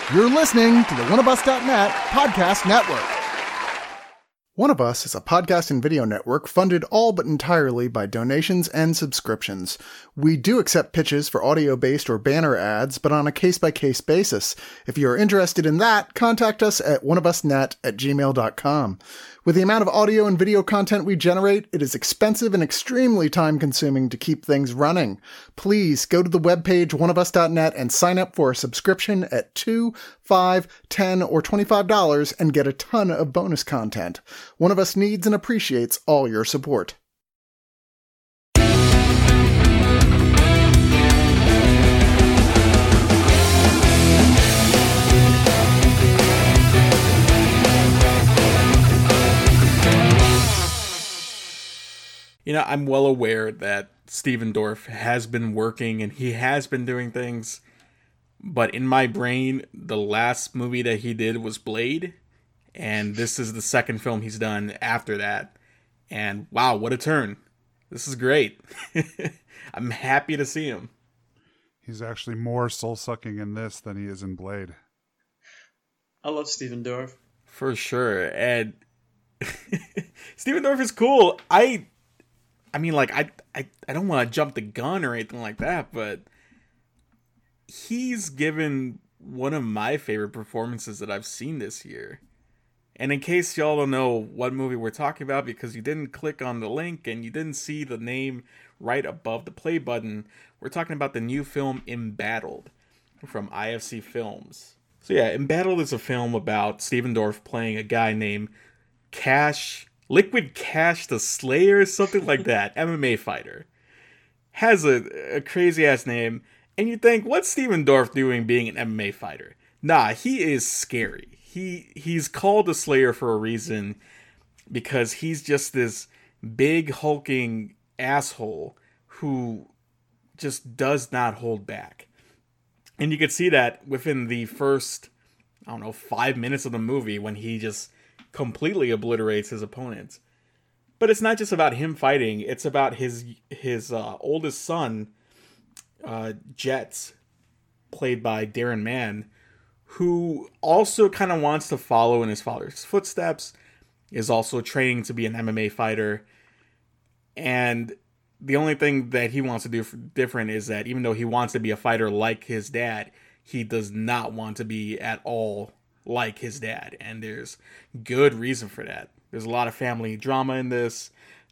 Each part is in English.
You're listening to the oneofus.net podcast network. One of Us is a podcast and video network funded all but entirely by donations and subscriptions. We do accept pitches for audio-based or banner ads, but on a case-by-case basis. If you're interested in that, contact us at oneofusnet@gmail.com. With the amount of audio and video content we generate, it is expensive and extremely time-consuming to keep things running. Please go to the webpage oneofus.net and sign up for a subscription at $2, $5, $10, or $25 and get a ton of bonus content. One of Us needs and appreciates all your support. You know, I'm well aware that Stephen Dorff has been working and he has been doing things, but in my brain, the last movie that he did was Blade, and this is the second film he's done after that. And wow, what a turn. This is great. I'm happy to see him. He's actually more soul-sucking in this than he is in Blade. I love Stephen Dorff. For sure. And Stephen Dorff is cool. I mean, like, I don't want to jump the gun or anything like that, but he's given one of my favorite performances that I've seen this year. And in case y'all don't know what movie we're talking about because you didn't click on the link and you didn't see the name right above the play button, we're talking about the new film Embattled from IFC Films. So yeah, Embattled is a film about Stephen Dorff playing a guy named Liquid Cash the Slayer, something like that, MMA fighter. Has a crazy-ass name, and you think, what's Stephen Dorff doing being an MMA fighter? Nah, he is scary. He's called the Slayer for a reason, because he's just this big, hulking asshole who just does not hold back. And you could see that within the first, 5 minutes of the movie when he just completely obliterates his opponents. But it's not just about him fighting, it's about his oldest son, Jets, played by Darren Mann, who also kind of wants to follow in his father's footsteps, is also training to be an MMA fighter, and the only thing that he wants to do different is that even though he wants to be a fighter like his dad, he does not want to be at all like his dad, and there's good reason for that. There's a lot of family drama in this.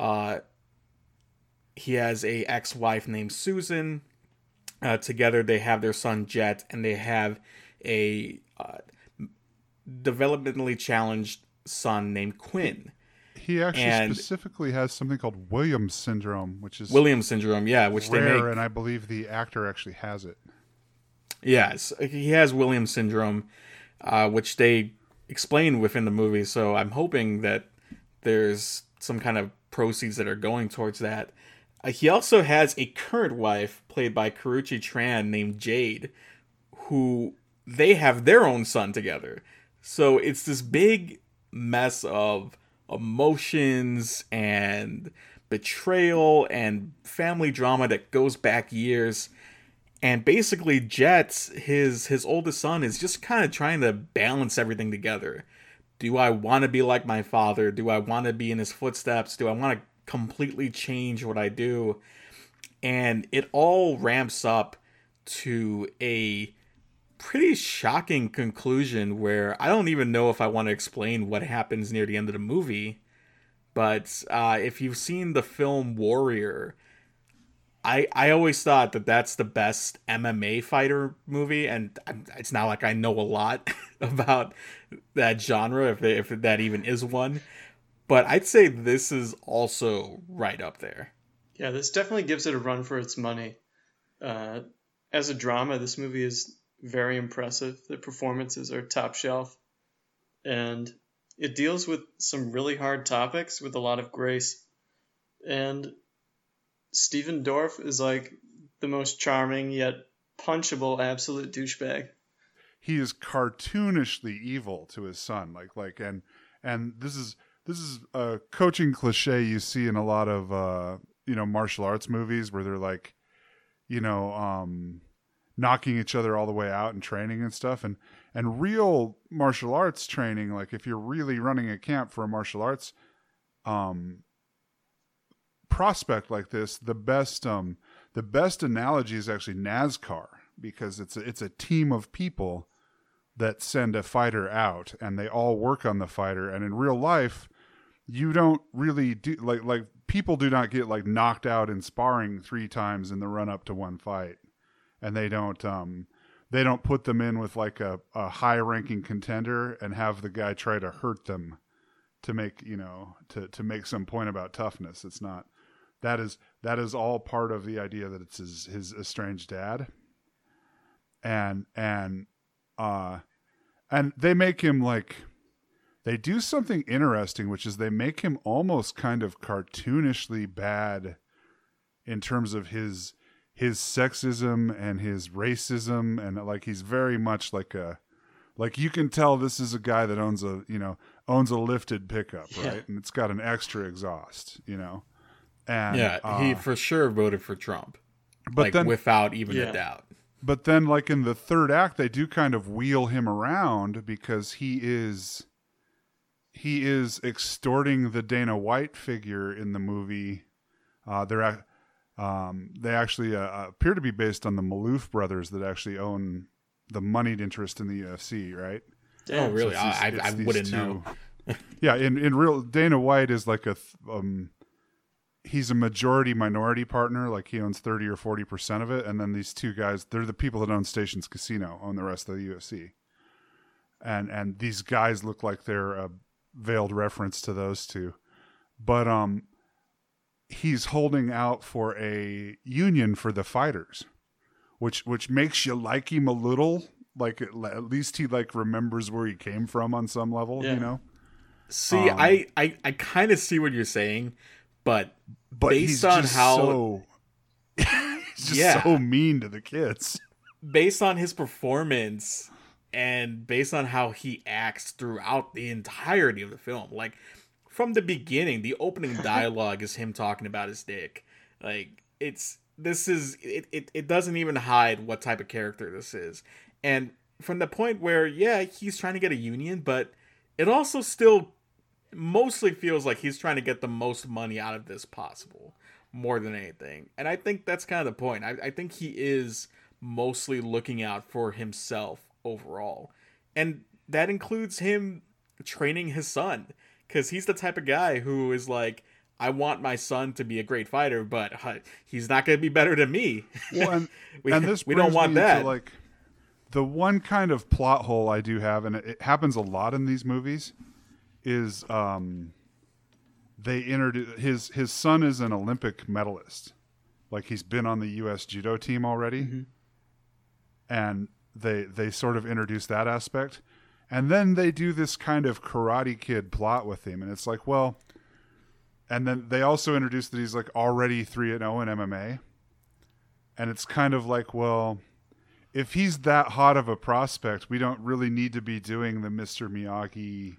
He has a ex-wife named Susan. Together they have their son Jet, and they have a developmentally challenged son named Quinn. He actually specifically has something called Williams syndrome, which is Williams syndrome, yeah, which rare, they make, and I believe the actor actually has it. Yes, he has Williams syndrome, which they explain within the movie, so I'm hoping that there's some kind of proceeds that are going towards that. He also has a current wife, played by Karrueche Tran, named Jade, who they have their own son together. So it's this big mess of emotions and betrayal and family drama that goes back years. And basically Jet, his oldest son, is just kind of trying to balance everything together. Do I want to be like my father? Do I want to be in his footsteps? Do I want to completely change what I do? And it all ramps up to a pretty shocking conclusion where I don't even know if I want to explain what happens near the end of the movie. But if you've seen the film Warrior, I always thought that that's the best MMA fighter movie, and it's not like I know a lot about that genre, if that even is one. But I'd say this is also right up there. Yeah, this definitely gives it a run for its money. As a drama, this movie is very impressive. The performances are top shelf, and it deals with some really hard topics with a lot of grace. And Stephen Dorff is like the most charming yet punchable absolute douchebag. He is cartoonishly evil to his son, and this is a coaching cliche you see in a lot of martial arts movies where they're like, knocking each other all the way out and training and stuff, and And real martial arts training, like if you're really running a camp for a martial arts prospect like this, the best analogy is actually NASCAR, because it's a team of people that send a fighter out and they all work on the fighter. And in real life, you don't really do like people do not get like knocked out in sparring 3 times in the run up to one fight, and they don't put them in with like a high ranking contender and have the guy try to hurt them to make, to make some point about toughness. It's not. That is all part of the idea that it's his estranged dad. And they make him like, they do something interesting, which is they make him almost kind of cartoonishly bad in terms of his sexism and his racism, and like he's very much like you can tell this is a guy that owns a lifted pickup, right? Yeah. And it's got an extra exhaust, And yeah, he for sure voted for Trump, but like, then, without even a doubt. But then, like in the third act, they do kind of wheel him around because he is extorting the Dana White figure in the movie. They actually appear to be based on the Maloof brothers that actually own the moneyed interest in the UFC, right? Oh, really? So I wouldn't know. Yeah, in real, Dana White is like he's a majority minority partner, like he owns 30 or 40% of it, and then these two guys, they're the people that own Stations Casino, own the rest of the UFC. And these guys look like they're a veiled reference to those two. But he's holding out for a union for the fighters, which makes you like him a little, like at least he like remembers where he came from on some level, See, I kind of see what you're saying, but based on how he's just so mean to the kids. Based on his performance and based on how he acts throughout the entirety of the film, like from the beginning, the opening dialogue is him talking about his dick. Like it doesn't even hide what type of character this is. And from the point where, he's trying to get a union, but it also still mostly feels like he's trying to get the most money out of this possible, more than anything. And I think that's kind of the point. I think he is mostly looking out for himself overall. And that includes him training his son, because he's the type of guy who is like, I want my son to be a great fighter, but he's not going to be better than me. Well, and we don't want that. Like, the one kind of plot hole I do have, and it happens a lot in these movies, is they introduce his son is an Olympic medalist, like he's been on the U.S. judo team already, and they sort of introduce that aspect, and then they do this kind of Karate Kid plot with him, and it's like, well, and then they also introduce that he's like already 3-0 in MMA, and it's kind of like, well, if he's that hot of a prospect, we don't really need to be doing the Mr. Miyagi,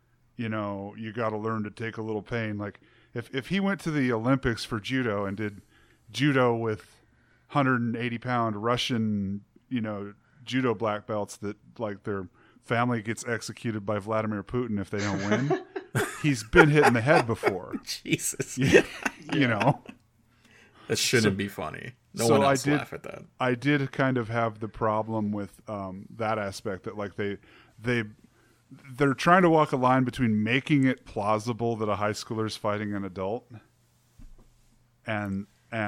you got to learn to take a little pain. Like if he went to the Olympics for judo and did judo with 180-pound Russian, judo black belts that like their family gets executed by Vladimir Putin if they don't win, he's been hit in the head before. Jesus. That shouldn't be funny. No one else laugh at that. I did kind of have the problem with that aspect, that like they're trying to walk a line between making it plausible that a high schooler is fighting an adult, and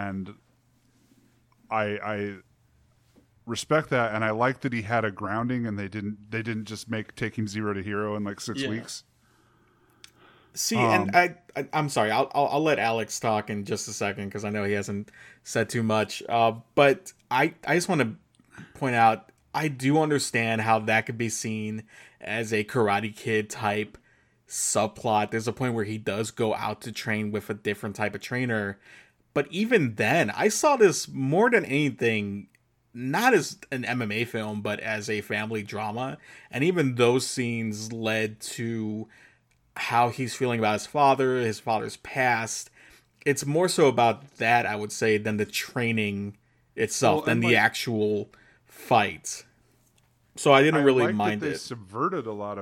I respect that, and I like that he had a grounding, and they didn't just take him 0 to hero in like 6 weeks. See, and I'm sorry, I'll let Alex talk in just a second because I know he hasn't said too much. But I just want to point out, I do understand how that could be seen as a Karate Kid type subplot. There's a point where he does go out to train with a different type of trainer. But even then, I saw this more than anything, not as an MMA film, but as a family drama. And even those scenes led to how he's feeling about his father's past. It's more so about that, I would say, than the training itself, than the actual fight. So I didn't really like mind that they it. subverted a lot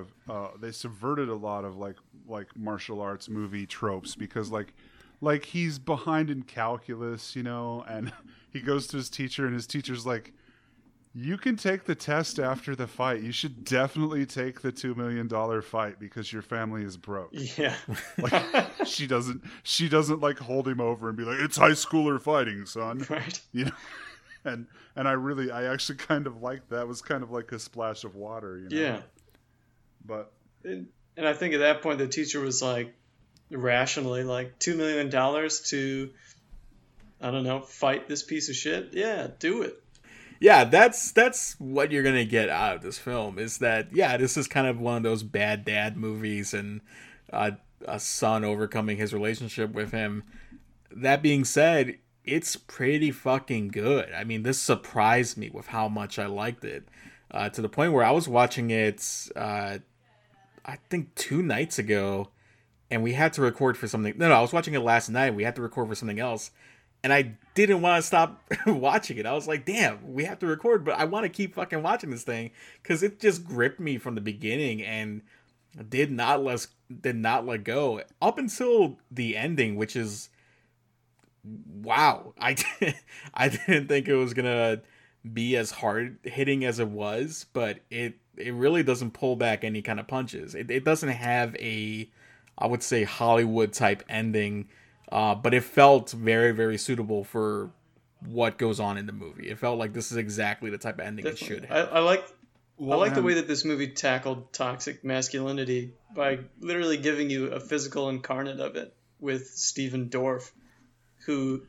of like martial arts movie tropes, because like he's behind in calculus, you know, and he goes to his teacher and his teacher's like, you can take the test after the fight. You should definitely take the $2 million fight because your family is broke. Yeah. Like she doesn't like hold him over and be like, it's high schooler fighting, son. Right. You know? And I actually kind of liked that. It was kind of like a splash of water, you know. Yeah. But And I think at that point the teacher was like, rationally, like $2 million to, I don't know, fight this piece of shit. Yeah, do it. Yeah, that's what you're gonna get out of this film. Is that, yeah, this is kind of one of those bad dad movies, and a son overcoming his relationship with him. That being said, it's pretty fucking good. I mean, this surprised me with how much I liked it, to the point where I was watching it, I think 2 nights ago, and we had to record for something. No, I was watching it last night. We had to record for something else, and I didn't want to stop watching it. I was like, damn, we have to record, but I want to keep fucking watching this thing because it just gripped me from the beginning and did not let go up until the ending, which is, wow. I didn't think it was gonna be as hard hitting as it was, but it really doesn't pull back any kind of punches. It doesn't have a, I would say, Hollywood type ending, but it felt very, very suitable for what goes on in the movie. It felt like this is exactly the type of ending Definitely. it should have. I like the way that this movie tackled toxic masculinity by literally giving you a physical incarnate of it with Steven Dorff, who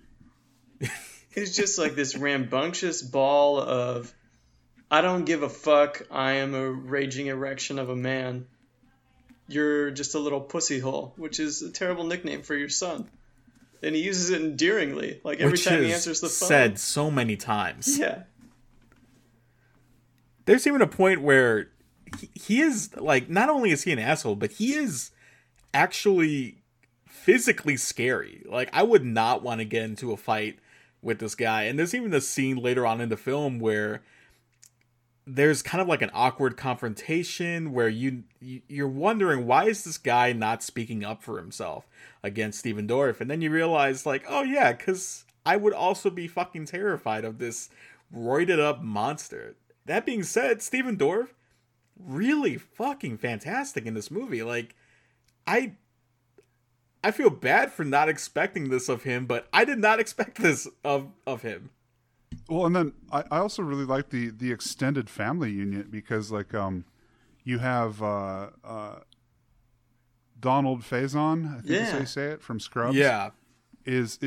is just like this rambunctious ball of, I don't give a fuck, I am a raging erection of a man. You're just a little pussy hole, which is a terrible nickname for your son. And he uses it endearingly, like every time he answers the phone. Said so many times. Yeah. There's even a point where he is, like, not only is he an asshole, but he is actually physically scary. Like, I would not want to get into a fight with this guy. And there's even a scene later on in the film where there's kind of like an awkward confrontation where you're wondering, why is this guy not speaking up for himself against Steven Dorff? And then you realize, like, oh yeah, because I would also be fucking terrified of this roided up monster. That being said, Steven Dorff, really fucking fantastic in this movie. Like, I feel bad for not expecting this of him, but I did not expect this of him. Well, and then I also really like the extended family unit, because like you have Donald Faison, I think is how you say it, from Scrubs. Yeah, is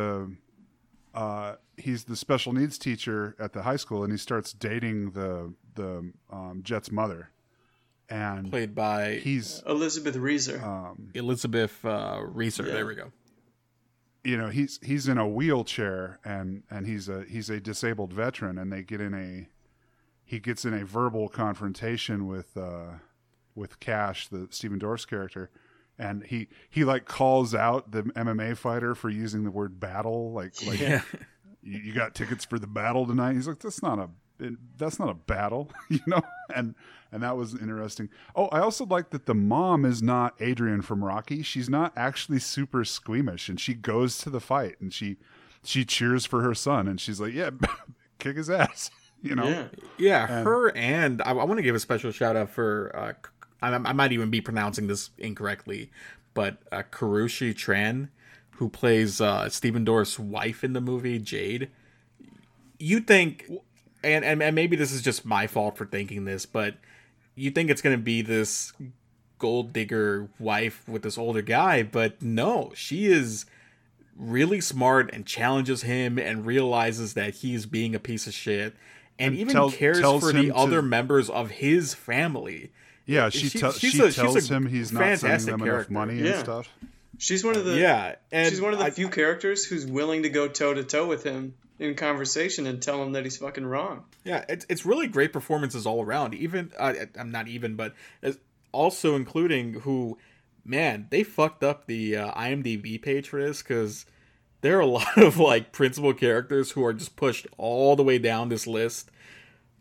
he's the special needs teacher at the high school, and he starts dating the Jet's mother, and played by Elizabeth Reeser. Elizabeth Reeser. Yeah. There we go. You know, he's in a wheelchair, and he's a disabled veteran, and he gets in a verbal confrontation with Cash, the Steven Dorff's character, and he like calls out the MMA fighter for using the word battle, like Yeah. you got tickets for the battle tonight. He's like, that's not a battle, you know, and that was interesting. Oh, I also like that the mom is not Adrian from Rocky. She's not actually super squeamish, and she goes to the fight and she cheers for her son, and she's like, yeah, kick his ass, you know. Yeah, her, and I want to give a special shout out for I might even be pronouncing this incorrectly, but Karushi Tran, who plays Steven Dorff's wife in the movie, Jade. You think, and maybe this is just my fault for thinking this, but you think it's going to be this gold digger wife with this older guy, but no, she is really smart and challenges him and realizes that he's being a piece of shit, and even cares for the other members of his family. Yeah, she tells him he's not sending them enough money and stuff. She's one of the she's one of the few characters who's willing to go toe to toe with him in conversation and tell him that he's fucking wrong. Yeah, it's really great performances all around. Even I'm not even, but also including who, man, they fucked up the IMDb page for this, because there are a lot of like principal characters who are just pushed all the way down this list.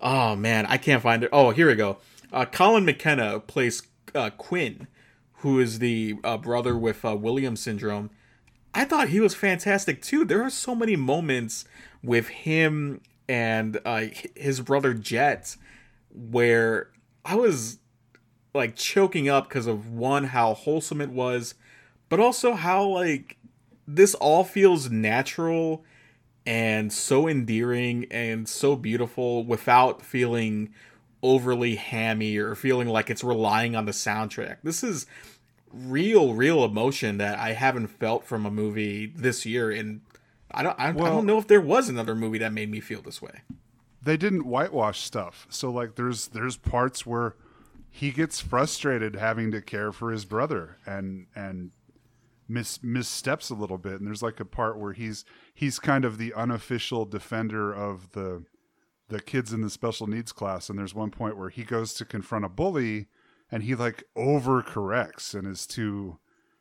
Oh man, I can't find it. Oh, here we go. Colin McKenna plays Quinn, who is the brother with Williams syndrome. I thought he was fantastic too. There are so many moments with him and his brother Jet where I was like choking up because of one, how wholesome it was, but also how like this all feels natural and so endearing and so beautiful without feeling overly hammy or feeling like it's relying on the soundtrack. This is real emotion that I haven't felt from a movie this year, and I don't know if there was another movie that made me feel this way. They didn't whitewash stuff, so like there's parts where he gets frustrated having to care for his brother and missteps a little bit, and there's like a part where he's kind of the unofficial defender of the kids in the special needs class, and there's one point where he goes to confront a bully and he like overcorrects and is too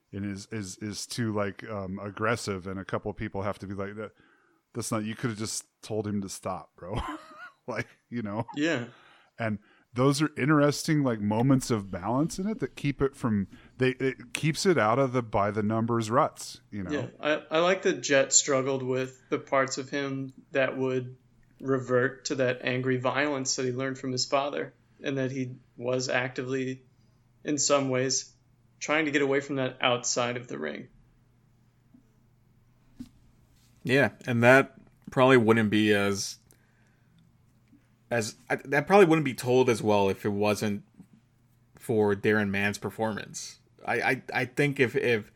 like aggressive, and a couple of people have to be like, that's not, you could have just told him to stop, bro. Like, you know. Yeah. And those are interesting like moments of balance in it that keep it from it keeps it out of the by the numbers ruts, you know. Yeah, I like that Jet struggled with the parts of him that would revert to that angry violence that he learned from his father, and that he was actively, in some ways, trying to get away from that outside of the ring. Yeah, and that probably wouldn't be that probably wouldn't be told as well if it wasn't for Darren Mann's performance. I think if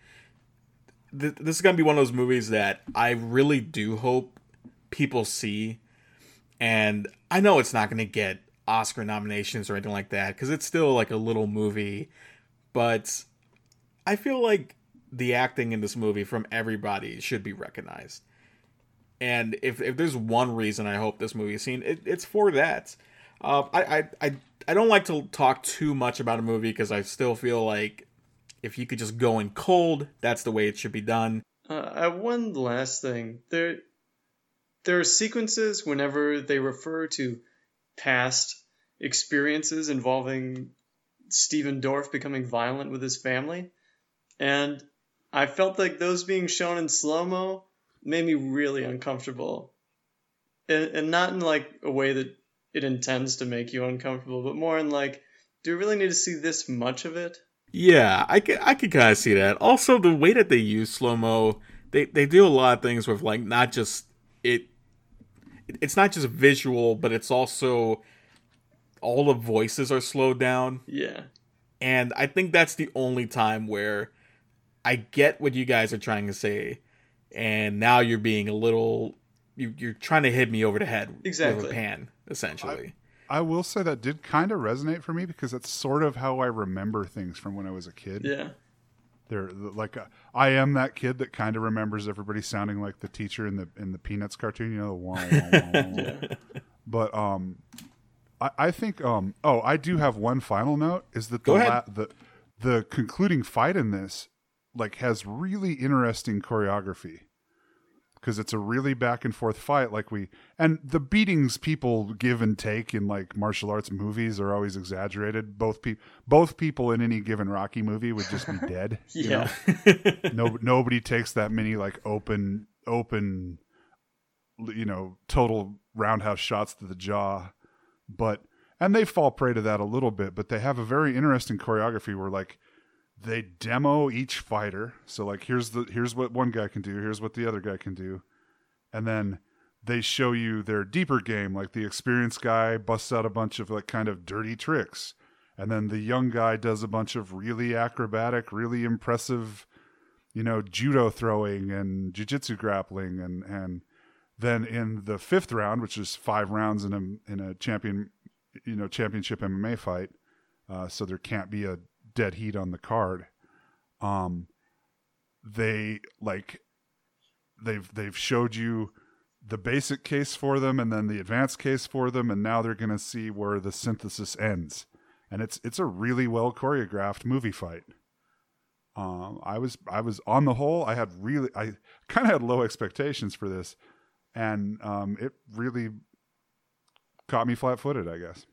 this is gonna be one of those movies that I really do hope people see, and I know it's not gonna get Oscar nominations or anything like that because it's still like a little movie, but I feel like the acting in this movie from everybody should be recognized. And if there's one reason I hope this movie is seen, it's for that. I don't like to talk too much about a movie because I still feel like if you could just go in cold, that's the way it should be done. One last thing. There are sequences whenever they refer to past experiences involving Stephen Dorff becoming violent with his family. And I felt like those being shown in slow-mo made me really uncomfortable. And not in like a way that it intends to make you uncomfortable, but more in like, do we really need to see this much of it? Yeah, I could kind of see that. Also, the way that they use slow-mo, they do a lot of things with like not just it's not just visual, but it's also all the voices are slowed down. Yeah. And I think that's the only time where I get what you guys are trying to say, and now you're being a little you're trying to hit me over the head with a pan, essentially. I will say that did kind of resonate for me because that's sort of how I remember things from when I was a kid. Yeah. They're like I am that kid that kind of remembers everybody sounding like the teacher in the Peanuts cartoon, you know, the wah, wah, wah, wah. Yeah. But I think I do have one final note is that the concluding fight in this like has really interesting choreography. Because it's a really back and forth fight, and the beatings people give and take in like martial arts movies are always exaggerated. Both people in any given Rocky movie would just be dead. Yeah, nobody takes that many like open, you know, total roundhouse shots to the jaw, and they fall prey to that a little bit. But they have a very interesting choreography where like they demo each fighter. So like here's what one guy can do, here's what the other guy can do. And then they show you their deeper game, like the experienced guy busts out a bunch of like kind of dirty tricks. And then the young guy does a bunch of really acrobatic, really impressive, you know, judo throwing and jiu-jitsu grappling. And then in the fifth round, which is 5 rounds in a championship MMA fight, so there can't be a dead heat on the card. They've showed you the basic case for them and then the advanced case for them, and now they're going to see where the synthesis ends. And it's a really well choreographed movie fight. I was on the whole, I kind of had low expectations for this, and it really caught me flat-footed, I guess.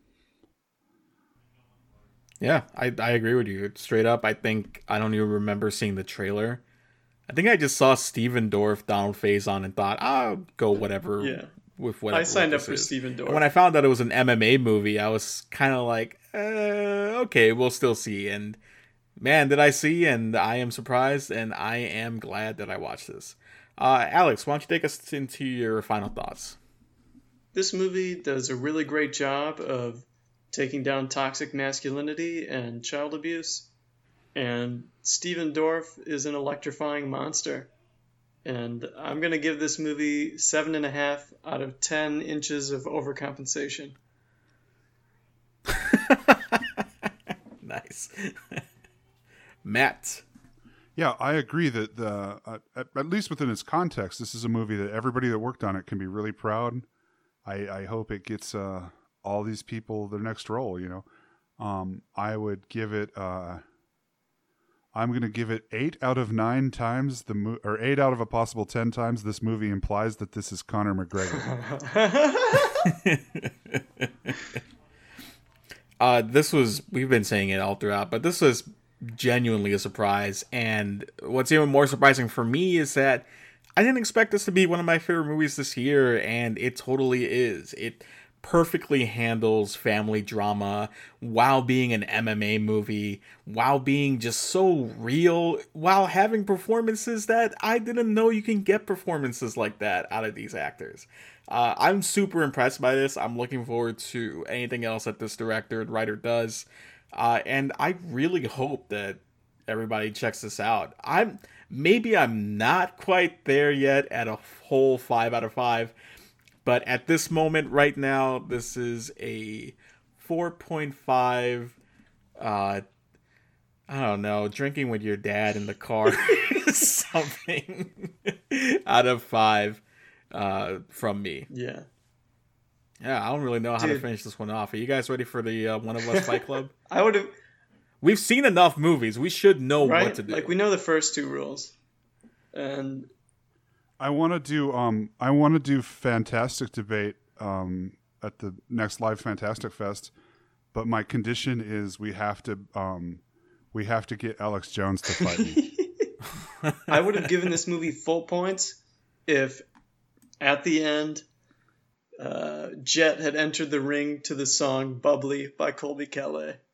Yeah, I agree with you. Straight up, I think I don't even remember seeing the trailer. I think I just saw Steven Dorff, Donald Faison, and thought, I'll go whatever with whatever. I signed up for Steven Dorff. And when I found out it was an MMA movie, I was kind of like, okay, we'll still see. And man, did I see, and I am surprised, and I am glad that I watched this. Alex, why don't you take us into your final thoughts? This movie does a really great job of taking down toxic masculinity and child abuse. And Steven Dorff is an electrifying monster. And I'm going to give this movie 7.5 out of 10 inches of overcompensation. Nice. Matt. Yeah, I agree that at least within its context, this is a movie that everybody that worked on it can be really proud. I hope it gets all these people their next role, you know. I would give it I'm going to give it 8 out of 9 times or 8 out of a possible 10 times this movie implies that this is Conor McGregor. We've been saying it all throughout, but this was genuinely a surprise. And what's even more surprising for me is that I didn't expect this to be one of my favorite movies this year, and it totally is. It perfectly handles family drama while being an MMA movie, while being just so real, while having performances that I didn't know you can get performances like that out of these actors. I'm super impressed by this. I'm looking forward to anything else that this director and writer does. And I really hope that everybody checks this out. I'm not quite there yet at a whole 5 out of 5. But at this moment right now, this is a 4.5, I don't know, drinking with your dad in the car something out of 5 from me. Yeah. Yeah, I don't really know how to finish this one off. Are you guys ready for the One of Us Fight Club? I would have. We've seen enough movies. We should know what to do. Like, we know the first 2 rules. And I want to do Fantastic Debate at the next live Fantastic Fest, but my condition is we have to get Alex Jones to fight me. I would have given this movie full points if at the end Jet had entered the ring to the song Bubbly by Colby Calais.